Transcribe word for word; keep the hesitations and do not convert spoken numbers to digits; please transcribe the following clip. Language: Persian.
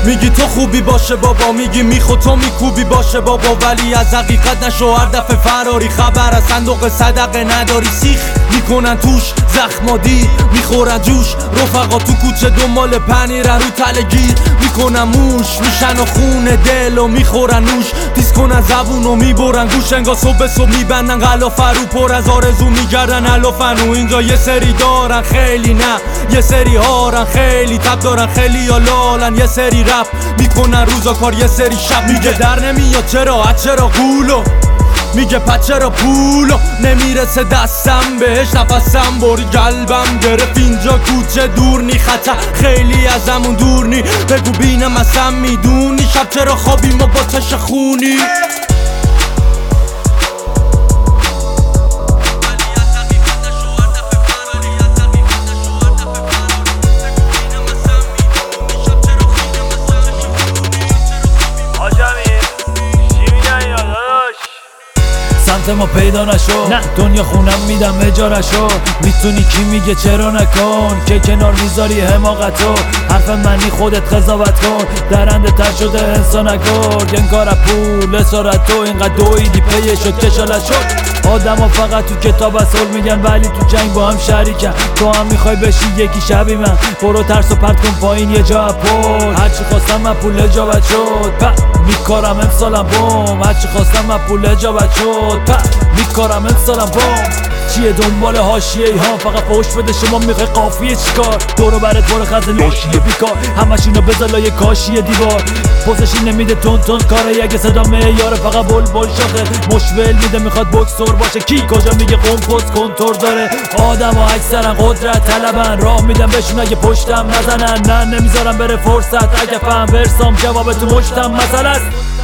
میگی تو خوبی باشه بابا، میگی میخو تو میکوبی باشه بابا، ولی از حقیقت نشو هر دفعه فراری. خبر از صندوق صدقه نداری، سیخ میکنن توش زخمادی، میخورن جوش رفقا تو کوچه دنبال پنیرن رو تلگیر میکنن موش، میشن و خون دل و میخورن نوش، دیس کنن زبون و میبرن گوش، انگار صبح صبح میبندن غلافه رو، پر از آرزو میگردن علافن. و اینجا یه سری دارن خیلی، نه یه سری هارن خیلی، تب دارن خیلی یا لالن، یه سری رپ میکنن روزا کار، یه سری شب. میگه در نمیاد چرا از چرا قولو، میگه پس چرا پولو نمیرسه دستم بهش، نفسم بری قلبم گرفت اینجا کوچه دور نی، خطر خیلی ازمون دور نی، بگو بینم اصلا میدونی شب چرا خوابیم و با چش خونی. سمت ما پیدا نشو، نه دنیا خونم میدم اجارشو، میتونی کی میگه چرا نکن، که کنار میذاری حماقتو، حرف منی خودت قضاوت کن، درنده تر شده انسان نگرد، انگار پول اسارت تو اینقدر دویدی پیه شد کشالت شد. آدم ها فقط تو کتاب اصول میگن ولی تو جنگ با هم شریکن، تو هم میخوای بشی یکی شبی من، برو ترس و پرت کن پایین یه جا پول، هرچی خواستم من پول اجابت شد، پا میکارم امسالم بوم، هرچی خواستم من پول اجابت شد، پا میکارم امسالم بوم. چیه دنبال حاشیه ای ها، فقط فوش بده شما میخوای قافیه چیکار، دورو برت برو خط لاشیه بیکار، همش اینو بذار لای کاشیه دیوار، پوزشی نمیده تون تون کاره، اگه صدا معیاره فقط بل بل شاخه، مشول میده میخواد بوکسور باشه، کی کجا میگه قوم پست کنتور داره، آدم ها اکثرا قدرت طلبن، راه میدم بهشون اگه پشتم نزنن، نه نمیذارم بره فرصت، اگه فهم ورسام جواب تو مشتم مسئله است.